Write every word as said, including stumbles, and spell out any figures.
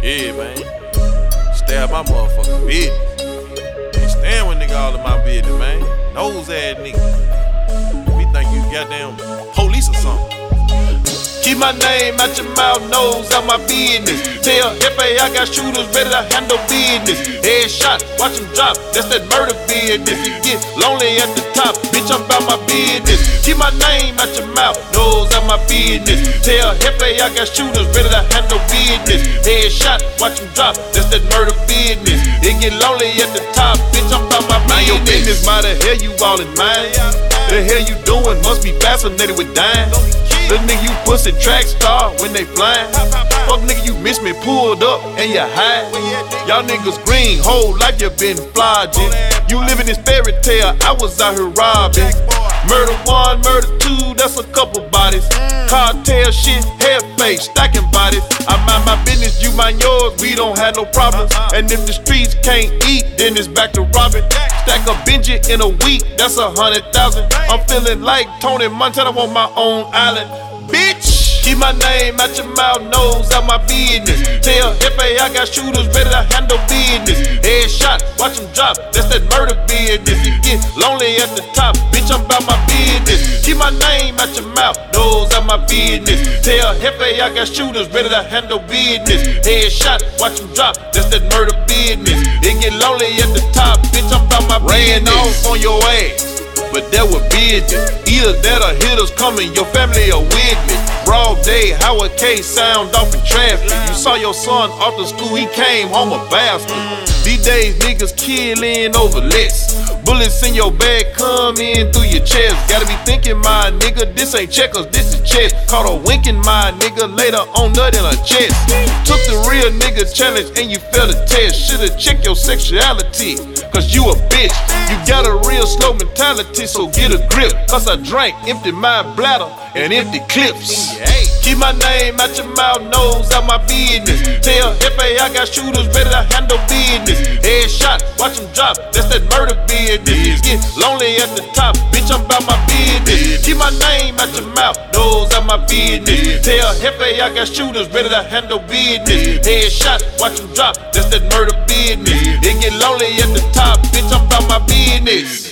Yeah, man. Stay out my motherfucking business. Ain't stand with nigga all in my business, man. Nose ass nigga. We think you goddamn police or something. Keep my name out your mouth, nose out my business. Tell F A I got shooters ready to handle business. Headshot, watch them drop, that's that murder business. You get lonely at the top, bitch, I'm about my business. Keep my name out your mouth, nose out my business. Tell F A I got shooters ready to handle business. Headshot, watch them drop, that's that murder business. It get lonely at the top, bitch, I'm about my business. Mind your business, why the hell you all in mine? The hell you doing? Must be fascinated with dying. The nigga you pussy track star when they flying. Fuck nigga you miss me pulled up and you high. Y'all niggas green, whole life you been flogging. You living this fairy tale, I was out here robbing. Murder one, murder two, that's a couple bodies. Cartel shit, head face, stacking bodies. I mind my business, you mind yours, we don't have no problems. And if the streets can't eat, then it's back to robbing. Stack a Benji in a week, that's a hundred thousand. I'm feeling like Tony Montana on my own island. Bitch, keep my name out your mouth, nose out my business. Tell F A I got shooters ready to handle business. Headshot, watch them drop, that's that murder business. You get lonely at the top, bitch, I'm about my business. Keep my name out your mouth, nose out my business. Tell F A I got shooters ready to handle business. Headshot, watch them drop, that's that murder business. It get lonely at the top, bitch, I'm about my business. Ran off on your ass, but that was business. Either that or hitters coming, your family are with me. Broad day, Howard K sound off in traffic. You saw your son off the school, he came home a bastard. These days niggas killing over less. Bullets in your bag come in through your chest. Gotta be thinking, my nigga, this ain't checkers, this is chess. Caught her winking, my nigga, later on nut in her chest. Took the real nigga challenge and you failed the test. Should've checked your sexuality, cause you a bitch. You got a real slow mentality, so get a grip. Cause I drank, empty my bladder and empty clips. Keep my name out your mouth, nose out my business. Tell F A I got shooters ready to handle business. Headshot, watch them drop, that's that murder business. Get lonely at the top, bitch, I'm about my business. Keep my name out your mouth, nose out my business. Tell F A I got shooters ready to handle business. Headshot, watch them drop, that's that murder business. It get lonely at the top, bitch, I'm about my business.